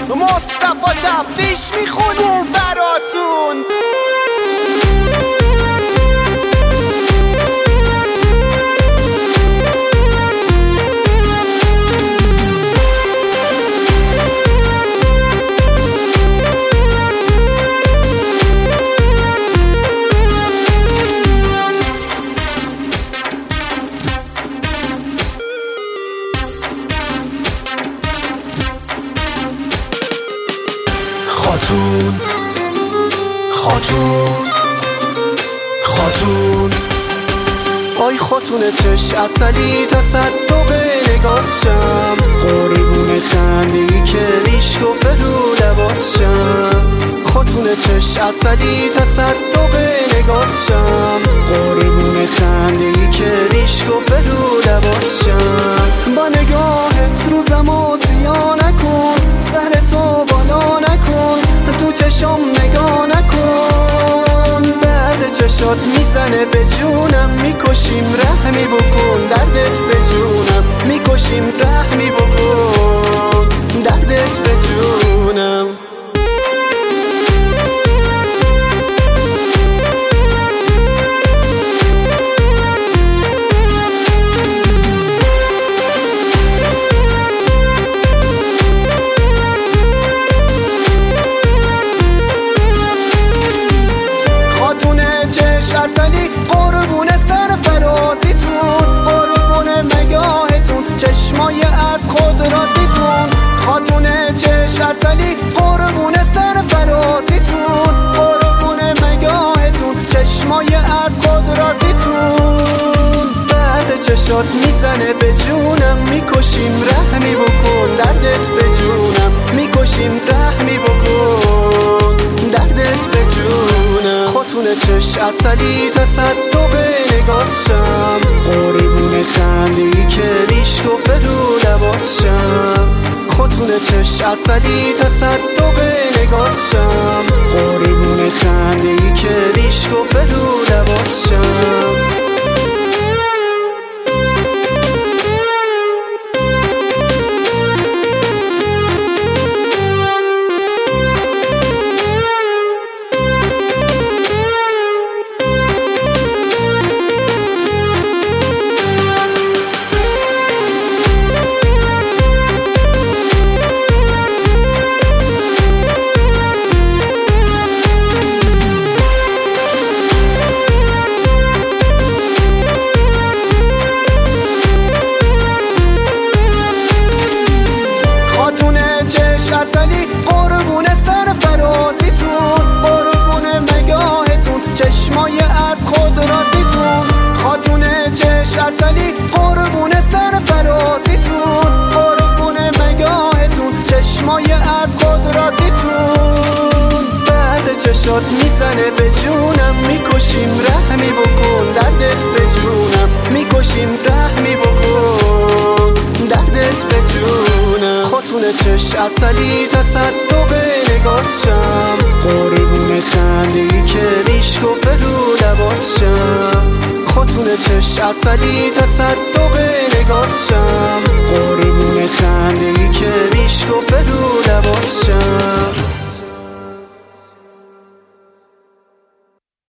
مصطفی تفتیش میخونیم براتون. خاتون خاتون خاتون، آی خاتون چش اصلی تصدق نگات شم، قربون خنده‌ای که ریش گفته رو لبات شم. خاتون چش اصلی تصدق نگات شم، قربون خنده‌ای که ریش گفته رو لبات شم. با نگاهت روزمو سیاه نکن، سرتو بالا نکن، تو چشم نگاه نکن. بعد چشات میزنه به جونم، میکشیم رحمی بکن، دردت به جونم میکشیم رحمی بکن، دردت به جونم. اصلی قربون سرفرازیتون، قربون نگاهتون، چشمای از خود رازیتون. خاتون چش اصلی قربون سرفرازیتون، قربون نگاهتون، چشمای از خود رازیتون. بعد چشات میزنه به جونم، میکشیم رحمی بکن، دردت به جونم میکشیم رحمی بکن، دردت به جونم. خاتون چش اصلی تصدق نگات شم، قربون خنده‌ای که ریش گفته رو لبات شم. خاتون چش اصلی تصدق نگات شم، قربون خنده‌ای که ریش گفته رو لبات شم. اصلی قربون سرفرازیتون، قربون نگاهتون، چشمای از خود رازیتون. خاتون چش اصلی قربون سرفرازیتون، قربون نگاهتون، چشمای از خود رازیتون. بعد چشات میزنه به جونم، میکشیم رحمی بکن، دردت به جونم میکشیم رحمی بکن، دردت به جونم. خاتون چش اصلی تصدق نگات شم، قربون خنده‌ای که ریش گفته رو لبات شم. خاتون چش اصلی تصدق نگات شم، قربون خنده‌ای که ریش گفته رو لبات